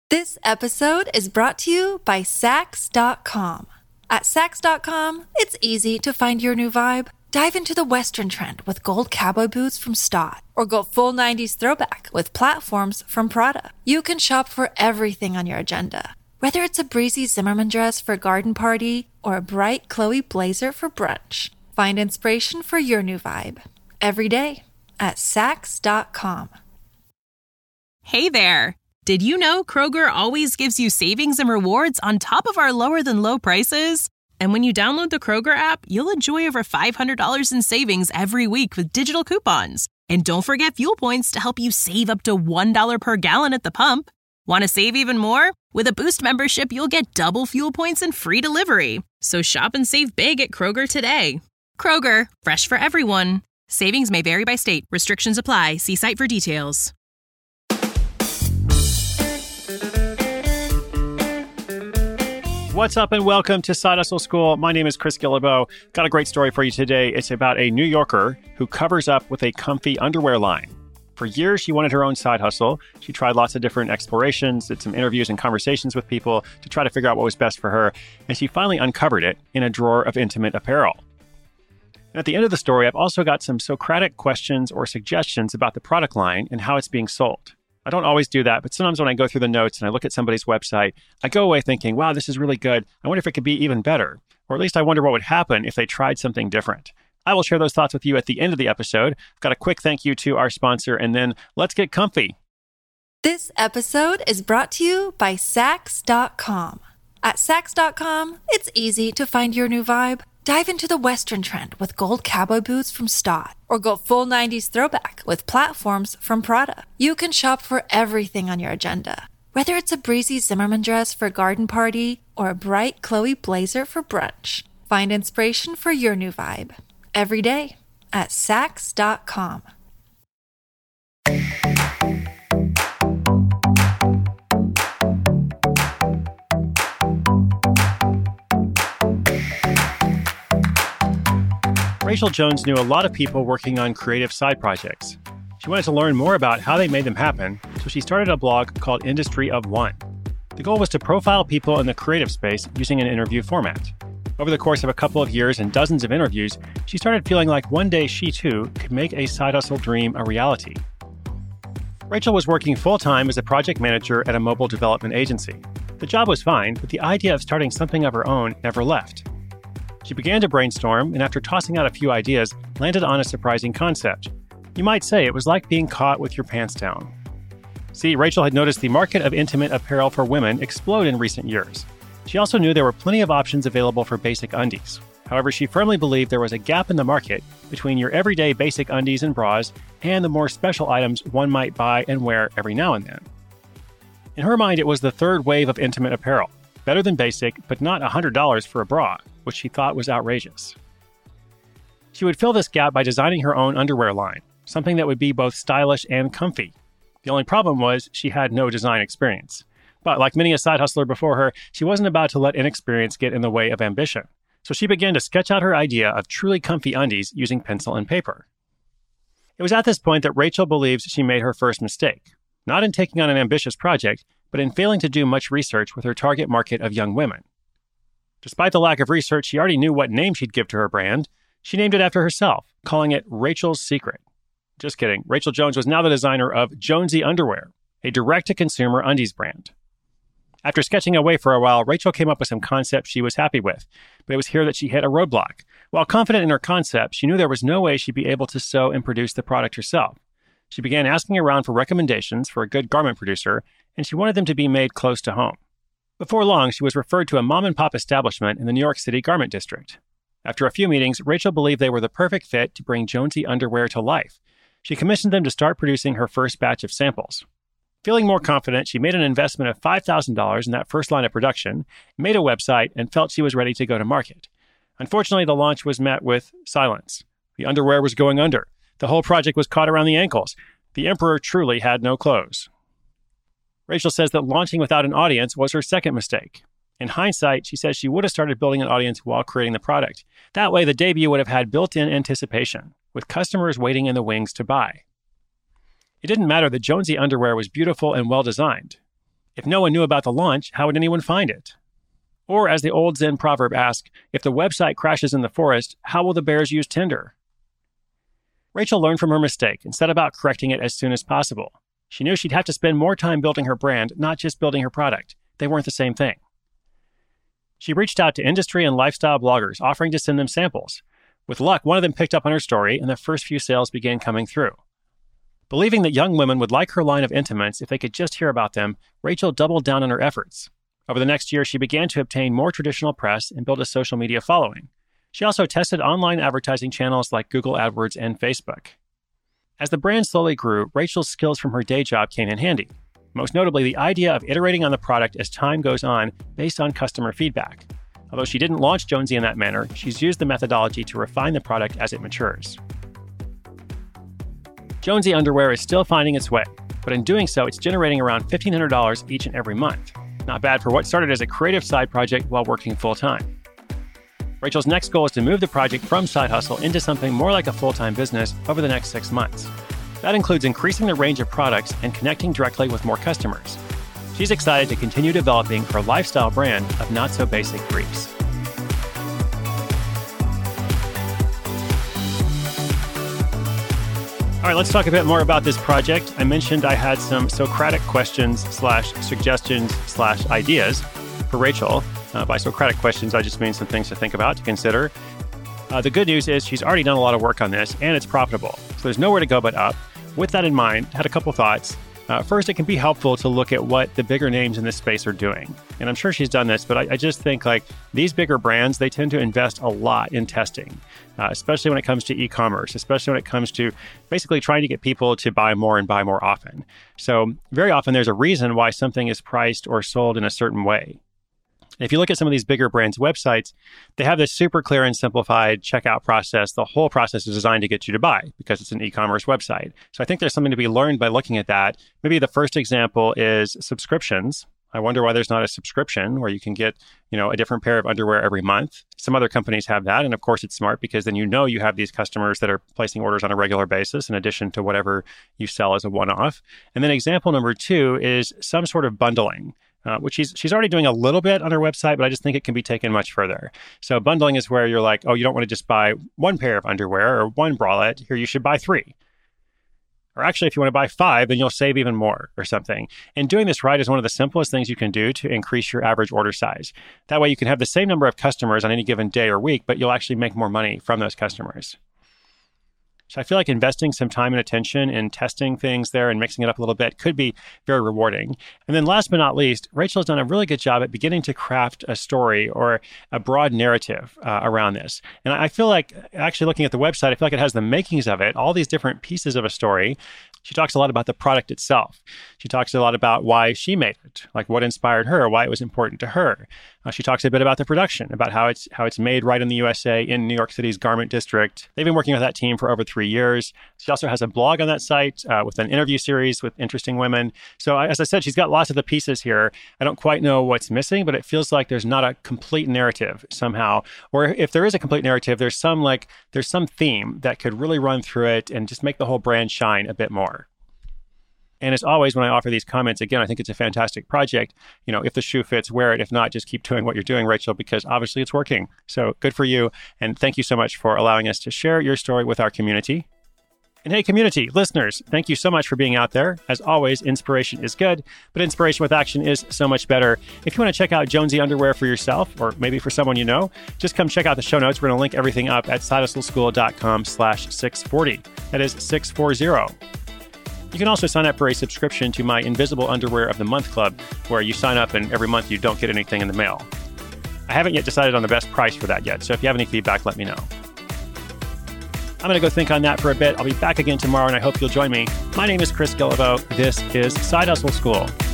This episode is brought to you by Sax.com. At Sax.com, it's easy to find your new vibe. Dive into the Western trend with gold cowboy boots from Stott, or go full 90s throwback with platforms from Prada. You can shop for everything on your agenda, whether it's a breezy Zimmermann dress for a garden party or a bright Chloe blazer for brunch. Find inspiration for your new vibe every day at Sax.com. Hey there! Did you know Kroger always gives you savings and rewards on top of our lower-than-low prices? And when you download the Kroger app, you'll enjoy over $500 in savings every week with digital coupons. And don't forget fuel points to help you save up to $1 per gallon at the pump. Want to save even more? With a Boost membership, you'll get double fuel points and free delivery. So shop and save big at Kroger today. Kroger, fresh for everyone. Savings may vary by state. Restrictions apply. See site for details. What's up and welcome to Side Hustle School. My name is Chris Guillebeau. Got a great story for you today. It's about a New Yorker who covers up with a comfy underwear line. For years, she wanted her own side hustle. She tried lots of different explorations, did some interviews and conversations with people to try to figure out what was best for her. And she finally uncovered it in a drawer of intimate apparel. And at the end of the story, I've also got some Socratic questions or suggestions about the product line and how it's being sold. I don't always do that, but sometimes when I go through the notes and I look at somebody's website, I go away thinking, wow, this is really good. I wonder if it could be even better. Or at least I wonder what would happen if they tried something different. I will share those thoughts with you at the end of the episode. I've got a quick thank you to our sponsor, and then let's get comfy. This episode is brought to you by Sax.com. At Sax.com, it's easy to find your new vibe. Dive into the Western trend with gold cowboy boots from Stott, or go full 90s throwback with platforms from Prada. You can shop for everything on your agenda, whether it's a breezy Zimmermann dress for a garden party or a bright Chloe blazer for brunch. Find inspiration for your new vibe every day at Sax.com. Rachel Jones knew a lot of people working on creative side projects. She wanted to learn more about how they made them happen, so she started a blog called Industry of One. The goal was to profile people in the creative space using an interview format. Over the course of a couple of years and dozens of interviews, she started feeling like one day she too could make a side hustle dream a reality. Rachel was working full-time as a project manager at a mobile development agency. The job was fine, but the idea of starting something of her own never left. She began to brainstorm, and after tossing out a few ideas, landed on a surprising concept. You might say it was like being caught with your pants down. See, Rachel had noticed the market of intimate apparel for women explode in recent years. She also knew there were plenty of options available for basic undies. However, she firmly believed there was a gap in the market between your everyday basic undies and bras and the more special items one might buy and wear every now and then. In her mind, it was the third wave of intimate apparel. Better than basic, but not $100 for a bra, which she thought was outrageous. She would fill this gap by designing her own underwear line, something that would be both stylish and comfy. The only problem was she had no design experience. But like many a side hustler before her, she wasn't about to let inexperience get in the way of ambition. So she began to sketch out her idea of truly comfy undies using pencil and paper. It was at this point that Rachel believes she made her first mistake, not in taking on an ambitious project, but in failing to do much research with her target market of young women. Despite the lack of research, she already knew what name she'd give to her brand. She named it after herself, calling it Rachel's Secret. Just kidding. Rachel Jones was now the designer of Jonesy Underwear, a direct-to-consumer undies brand. After sketching away for a while, Rachel came up with some concepts she was happy with, but it was here that she hit a roadblock. While confident in her concept, she knew there was no way she'd be able to sew and produce the product herself. She began asking around for recommendations for a good garment producer, and she wanted them to be made close to home. Before long, she was referred to a mom-and-pop establishment in the New York City garment district. After a few meetings, Rachel believed they were the perfect fit to bring Jonesy underwear to life. She commissioned them to start producing her first batch of samples. Feeling more confident, she made an investment of $5,000 in that first line of production, made a website, and felt she was ready to go to market. Unfortunately, the launch was met with silence. The underwear was going under. The whole project was caught around the ankles. The emperor truly had no clothes. Rachel says that launching without an audience was her second mistake. In hindsight, she says she would have started building an audience while creating the product. That way, the debut would have had built-in anticipation, with customers waiting in the wings to buy. It didn't matter that Jonesy underwear was beautiful and well-designed. If no one knew about the launch, how would anyone find it? Or as the old Zen proverb asks, if the website crashes in the forest, how will the bears use Tinder? Rachel learned from her mistake and set about correcting it as soon as possible. She knew she'd have to spend more time building her brand, not just building her product. They weren't the same thing. She reached out to industry and lifestyle bloggers, offering to send them samples. With luck, one of them picked up on her story, and the first few sales began coming through. Believing that young women would like her line of intimates if they could just hear about them, Rachel doubled down on her efforts. Over the next year, she began to obtain more traditional press and build a social media following. She also tested online advertising channels like Google AdWords and Facebook. As the brand slowly grew, Rachel's skills from her day job came in handy. Most notably, the idea of iterating on the product as time goes on based on customer feedback. Although she didn't launch Jonesy in that manner, she's used the methodology to refine the product as it matures. Jonesy underwear is still finding its way, but in doing so, it's generating around $1,500 each and every month. Not bad for what started as a creative side project while working full-time. Rachel's next goal is to move the project from side hustle into something more like a full-time business over the next 6 months. That includes increasing the range of products and connecting directly with more customers. She's excited to continue developing her lifestyle brand of not-so-basic briefs. All right, let's talk a bit more about this project. I mentioned I had some Socratic questions / suggestions / ideas for Rachel. By Socratic questions, I just mean some things to think about, to consider. The good news is she's already done a lot of work on this, and it's profitable. So there's nowhere to go but up. With that in mind, I had a couple thoughts. First, it can be helpful to look at what the bigger names in this space are doing. And I'm sure she's done this, but I just think like these bigger brands, they tend to invest a lot in testing, especially when it comes to e-commerce, especially when it comes to basically trying to get people to buy more and buy more often. So very often there's a reason why something is priced or sold in a certain way. If you look at some of these bigger brands' websites, they have this super clear and simplified checkout process. The whole process is designed to get you to buy because it's an e-commerce website. So I think there's something to be learned by looking at that. Maybe the first example is subscriptions. I wonder why there's not a subscription where you can get, a different pair of underwear every month. Some other companies have that. And of course, it's smart because then you have these customers that are placing orders on a regular basis in addition to whatever you sell as a one-off. And then example number 2 is some sort of bundling. Which she's already doing a little bit on her website, but I just think it can be taken much further. So bundling is where you're like, oh, you don't want to just buy one pair of underwear or one bralette. Here, you should buy 3. Or actually, if you want to buy 5, then you'll save even more or something. And doing this right is one of the simplest things you can do to increase your average order size. That way you can have the same number of customers on any given day or week, but you'll actually make more money from those customers. So I feel like investing some time and attention in testing things there and mixing it up a little bit could be very rewarding. And then last but not least, Rachel has done a really good job at beginning to craft a story or a broad narrative around this. And I feel like actually looking at the website, I feel like it has the makings of it, all these different pieces of a story. She talks a lot about the product itself. She talks a lot about why she made it, like what inspired her, why it was important to her. She talks a bit about the production, about how it's made right in the USA in New York City's Garment District. They've been working with that team for over 3 years. She also has a blog on that site with an interview series with interesting women. So as I said, she's got lots of the pieces here. I don't quite know what's missing, but it feels like there's not a complete narrative somehow. Or if there is a complete narrative, there's some theme that could really run through it and just make the whole brand shine a bit more. And as always, when I offer these comments, again, I think it's a fantastic project. If the shoe fits, wear it. If not, just keep doing what you're doing, Rachel, because obviously it's working. So good for you. And thank you so much for allowing us to share your story with our community. And hey, community, listeners, thank you so much for being out there. As always, inspiration is good, but inspiration with action is so much better. If you want to check out Jonesy underwear for yourself, or maybe for someone you know, just come check out the show notes. We're going to link everything up at sidehustleschool.com/640. That is 640. You can also sign up for a subscription to my Invisible Underwear of the Month Club, where you sign up and every month you don't get anything in the mail. I haven't yet decided on the best price for that yet, so if you have any feedback, let me know. I'm going to go think on that for a bit. I'll be back again tomorrow, and I hope you'll join me. My name is Chris Guillebeau. This is Side Hustle School.